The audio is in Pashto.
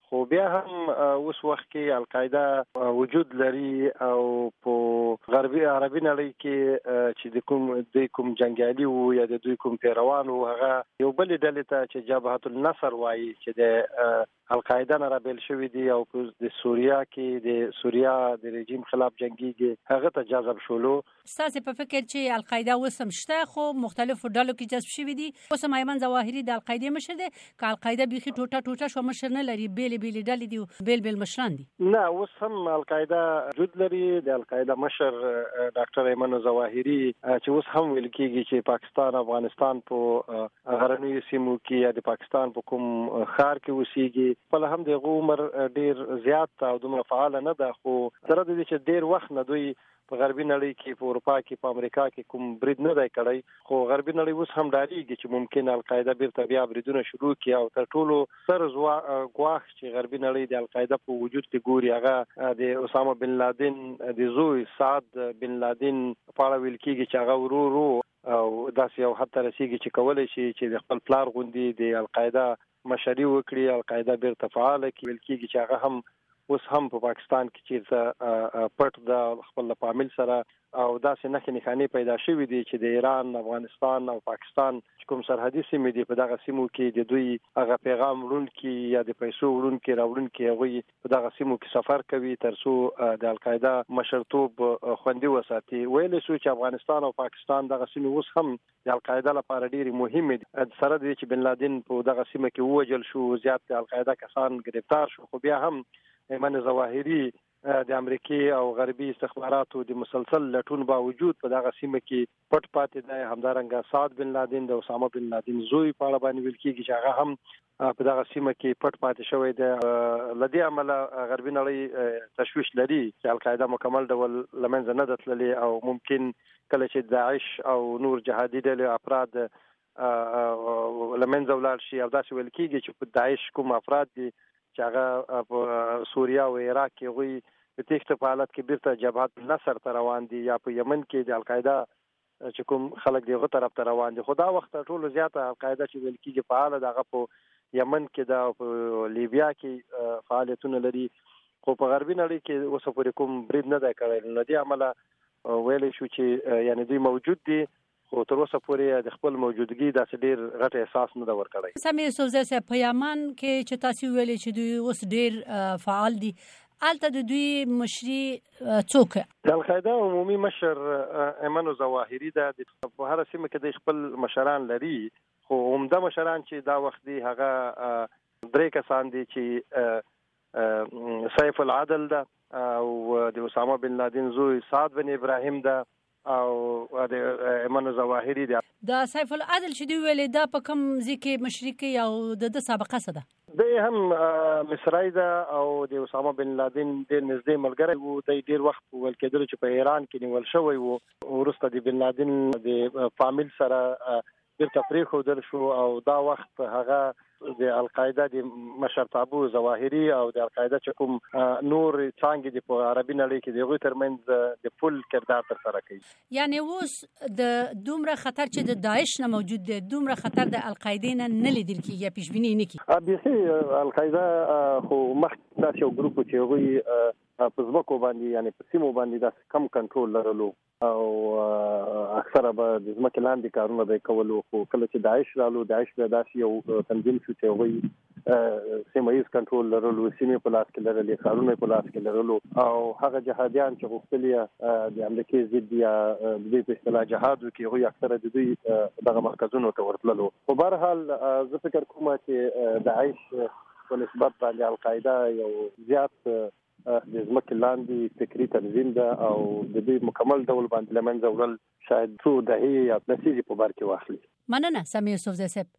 خو بیا هم اوس وخت کې القاعده وجود لري او په غربي عربي نړۍ کې چې د کوم جنگیالي وو یا د دوی کوم پیروان وو هغه یو بل ډلې ته چې جبهة النصر وایي چې د القاعده نه رابل شوی دی او د سوریا کې د سوریا د رژیم خلاف جنگيږي هغه ته جذب شولو. تاسو په فکر چې القاعده وسم شته خو مختلفو ډلو کې جذب شوی دي. اوس ایمن ظواهري د القاعده مشر دی که القاعده بيخي ټوټه شو مشر نه لري بیل ډلې دي بیل مشران دي؟ نه اوس هم القاعده وجود لري. د القاعده مشر ډاکټر ایمن ظواهري چې اوس هم ویل کېږي چې پاکستان افغانستان په غرنیو سیمو کې یا د پاکستان په کوم ښار کې اوسېږي په هم د عمر ډیر زیات او دومره فعال نه ده خو سره د دې چې ډیر وخت نه دوی په غربي نړۍ کې په اروپا کې په امریکا کې کوم برید نه دی کړی خو غربي نړۍ اوس هم ډاریږي چې ممکن القاعده بیرته بیا بریدونه شروع کړي او تر ټولو سر ګواښ چې غربي نړۍ د القاعده په وجود کې ګوري هغه د اسامه بن لادن د زوی سعد بن لادن په اړه ویل کېږي چې هغه ورو او داسې یو حتی رسیږي چې کولای شي چې د خپل پلار غوندي د القاعده مشري وکړي القاعده بیرته فعاله کړي. ویل کېږي چې هغه هم اوس هم په پاکستان کې چې پټ د خپل فامیل سره او داسې نښې پیدا شوې دي چې د ایران افغانستان او پاکستان کوم سرحدي سیمې دي په دغه سیمو کې د دوی هغه پیغام وړونکي یا د پیسو وړونکي راوړونکي هغوی په دغه سیمو کې سفر کوي تر څو د القاعده مشرتوب خوندي وساتي. ویل شو چې افغانستان او پاکستان دغه سیمې اوس هم د القاعده لپاره ډېرې مهمې دي. سره د چې بن لادن په دغه سیمه کې ووجل شو زیات د القاعده کسان گرفتار شو خو بیا هم ایمن ظواهري د امریکای او غربي استخباراتو د مسلسل لټون باوجود په دغه سیمه کې پټ پاتې دی. همدارنګه سعد بن لادن د اسامه بن لادن زوی په اړه باندې ویل کېږي چې هغه هم په دغه سیمه کې پټ پاتې شوی دی. لدې عمله غربي نړۍ تشویش لري چې القاعده مکمل ډول لمنځه نه تللی او ممکن کله چې داعش او نور جهادي ډلې افراد لمنځه ولاړ شي او داسې ویل کېږي چې په داعش کوم افراد دي چې هغه په سوریا او عراق کې غوي په تېښته په حالت کې بیرته جبهة النصر ته روان دي یا په یمن کې د القاعده چې کوم خلک دغه طرف ته روان دي. خو دا وخت ټولو زیاته القاعده چې ویل کېږي فعاله دغه په یمن کې دا په لیبیا کې فعالیتونه لري خو په غربي نړۍ کې اوس پورې کوم برید نه دی کړی. نو دې عمله ویل شو چې یعنی دوی موجود دي خو تر اوسه پورې د خپل موجودګي داسې ډېر غټ احساس نه دا ورکړی. سمې یوسفزی صاحب په یمن کې چې تاسو ویلې چې دوی اوس ډېر فعال دي الته د دوی مشري څوک؟ د القاعده عمومي مشر ایمن ظواهري ده. په هر سیمه کې د خپل مشران لري خو عمده مشران چې دا وخت دی هغه درې کسان دي چې سیف العدل ده او د اسامه بن لادن زوی سعد بن ابراهیم ده او د ایمن ظواهري دی. دا سیف العدل چې دی ویلې دا په کوم ځکه مشرکی او د سابقه څه ده؟ د هم مصری ده او د اسامه بن لادن د نږدې ملګری وو. د ډیر وخت ول کېدل چې په ایران کې نیول شوی وو ورسته د بن لادن د فامیل سره بیرته پرېښودل شو او دا وخت هغه د القاعده د مشرتابو ظواهري او د القاعده چې کوم نور څانګې د په عربي نړۍ کې دغه ترمنځ د پل کردار تر سره کوي. یعنی اوس د دومره خطر چې د داعش نه موجود دی دومره خطر د القاعده نه لیدل کیږي پیش بینی نه کی. ابي القاعده خو مخکې داسې یو ګروپ چې هغوی په ځمکو باندې یعنی په سیمو باندې داسې کم کنټرول لرلو او اکثره به د ځمکې لاندې کارونه به کولو خو کله چې داعش رالو داعش به داسې یو تنظیم شو چې هغوی سیمه ییز کنټرول لرلو سیمې په لاس کې لرلې ښارونه په لاس کې لرلو او هغه جهادیان چې غوښتل د امریکای ضد یا د دوی په اصطلاح جهاد وکړي هغوی اکثره د دوی دغه مرکزونو ته ورتللو. خو بهرحال زه فکر کوم چې داعش په نسبت باندې القاعده یو زیات د ځمکې لاندې فکري تنظیم ده او د دوی مکمل ډول باندې لمنځه وړل شاید څو دهې یا لسیزې په بر کې واخلي. مننه سمې یوسفزی صاحب.